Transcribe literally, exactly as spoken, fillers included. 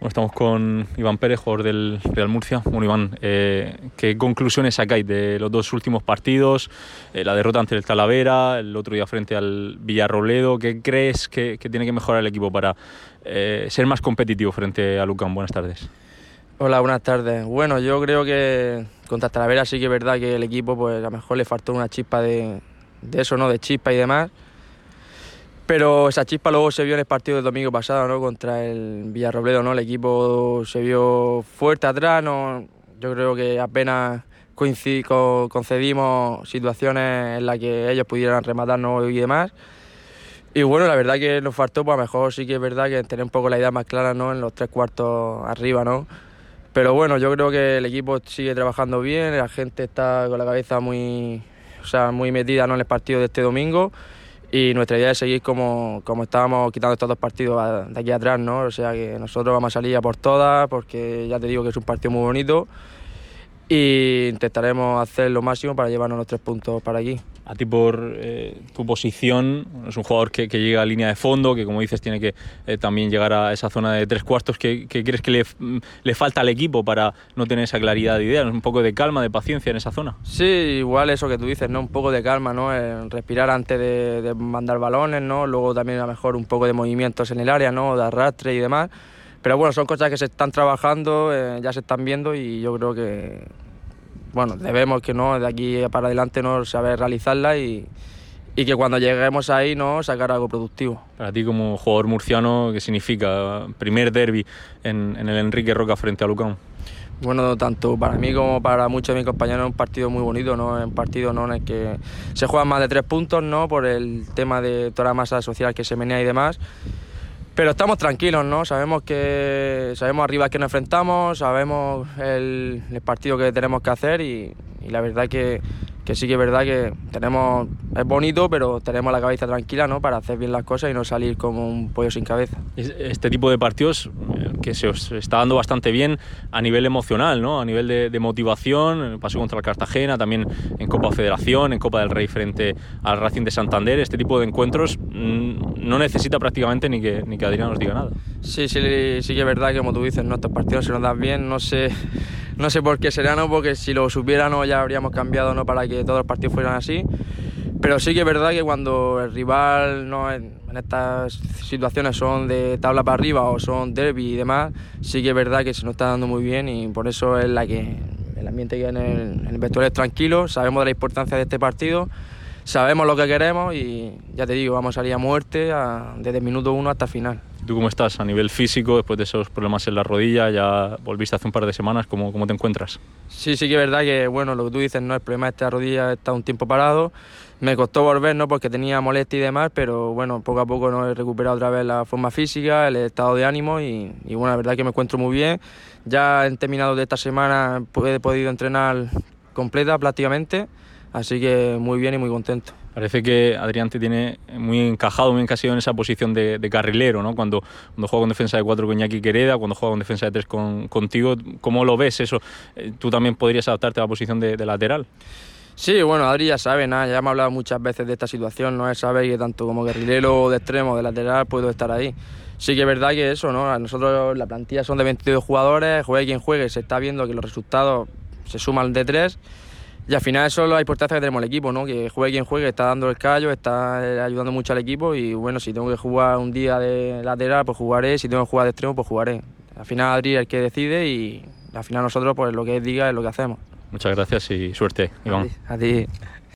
Bueno, estamos con Iván Pérez, jugador del Real Murcia. Bueno, Iván, eh, ¿qué conclusiones sacáis de los dos últimos partidos? Eh, la derrota ante el Talavera, el otro día frente al Villarrobledo. ¿Qué crees que, que tiene que mejorar el equipo para eh, ser más competitivo frente a Lucan? Buenas tardes. Hola, buenas tardes. Bueno, yo creo que contra Talavera sí que es verdad que el equipo, pues a lo mejor le faltó una chispa de, de eso, ¿no? De chispa y demás. Pero esa chispa luego se vio en el partido del domingo pasado, ¿no? Contra el Villarrobledo, ¿no? El equipo se vio fuerte atrás, ¿no? Yo creo que apenas concedimos situaciones en las que ellos pudieran rematarnos y demás. Y bueno, la verdad que nos faltó, pues a lo mejor sí que es verdad que tener un poco la idea más clara, ¿no? En los tres cuartos arriba, ¿no? Pero bueno, yo creo que el equipo sigue trabajando bien, la gente está con la cabeza muy, o sea, muy metida, ¿no? En el partido de este domingo. Y nuestra idea es seguir como, como estábamos quitando estos dos partidos de aquí atrás, ¿no? O sea que nosotros vamos a salir a por todas, porque ya te digo que es un partido muy bonito y intentaremos hacer lo máximo para llevarnos los tres puntos para aquí. A ti por eh, tu posición, es un jugador que, que llega a línea de fondo, que como dices tiene que eh, también llegar a esa zona de tres cuartos. ¿Qué, qué crees que le, le falta al equipo para no tener esa claridad de ideas? Un poco de calma, de paciencia en esa zona. Sí, igual eso que tú dices, ¿no? Un poco de calma, ¿no? Eh, respirar antes de, de mandar balones, ¿no? Luego también a lo mejor un poco de movimientos en el área, ¿no? De arrastre y demás. Pero bueno, son cosas que se están trabajando, eh, ya se están viendo y yo creo que bueno, debemos que no de aquí para adelante no saber realizarlas y, y que cuando lleguemos ahí no sacar algo productivo. Para ti como jugador murciano, ¿qué significa primer derbi en, en el Enrique Roca frente a Lucan? Bueno, tanto para mí como para muchos de mis compañeros es un partido muy bonito, ¿no? Es un partido, ¿no? En el que se juegan más de tres puntos, ¿no? Por el tema de toda la masa social que se menea y demás. Pero estamos tranquilos, ¿no? Sabemos que sabemos arriba a qué nos enfrentamos, sabemos el, el partido que tenemos que hacer y, y la verdad que, que sí que es verdad que tenemos es bonito, pero tenemos la cabeza tranquila, ¿no? Para hacer bien las cosas y no salir como un pollo sin cabeza. Este tipo de partidos que se os está dando bastante bien a nivel emocional, ¿no? A nivel de, de motivación, el paso contra el Cartagena, también en Copa Federación, en Copa del Rey frente al Racing de Santander. Este tipo de encuentros mmm, no necesita prácticamente ni que, ni que Adrián nos diga nada. Sí, sí, sí que es verdad que como tú dices, ¿no? Estos partidos se nos dan bien, no sé, no sé por qué será, ¿no? Porque si lo supiéramos ya habríamos cambiado, ¿no? Para que todos los partidos fueran así. Pero sí que es verdad que cuando el rival, ¿no? en, en estas situaciones son de tabla para arriba o son derbi y demás, sí que es verdad que se nos está dando muy bien y por eso es la que el ambiente que hay en el, en el vestuario es tranquilo, sabemos de la importancia de este partido, sabemos lo que queremos y ya te digo, vamos a salir a muerte a, desde el minuto uno hasta el final. ¿Tú cómo estás a nivel físico después de esos problemas en la rodilla? Ya volviste hace un par de semanas, ¿cómo, cómo te encuentras? Sí, sí que es verdad que, bueno, lo que tú dices, ¿no? El problema de esta rodilla está un tiempo parado. Me costó volver, ¿no? Porque tenía molestia y demás, pero bueno, poco a poco no he recuperado otra vez la forma física, el estado de ánimo y, y bueno, la verdad que me encuentro muy bien. Ya he terminado de esta semana, he podido entrenar completa prácticamente, así que muy bien y muy contento. Parece que Adrián te tiene muy encajado, muy encasillado en esa posición de, de carrilero, ¿no? Cuando, cuando juega con defensa de cuatro con Iñaki Quereda, cuando juega con defensa de tres con, contigo, ¿cómo lo ves eso? ¿Tú también podrías adaptarte a la posición de, de lateral? Sí, bueno, Adri ya sabe, nada, ya me ha hablado muchas veces de esta situación, ¿no? Él sabe que tanto como carrilero de extremo, de lateral, puedo estar ahí. Sí que es verdad que eso, ¿no? Nosotros la plantilla son de veintidós jugadores, juegue quien juegue, se está viendo que los resultados se suman de tres. Y al final eso es la importancia que tenemos el equipo, ¿no? Que juegue quien juegue, está dando el callo, está ayudando mucho al equipo y bueno, si tengo que jugar un día de lateral, pues jugaré, si tengo que jugar de extremo, pues jugaré. Al final Adri es el que decide y al final nosotros pues lo que él diga es lo que hacemos. Muchas gracias y suerte, Iván. A ti. A ti.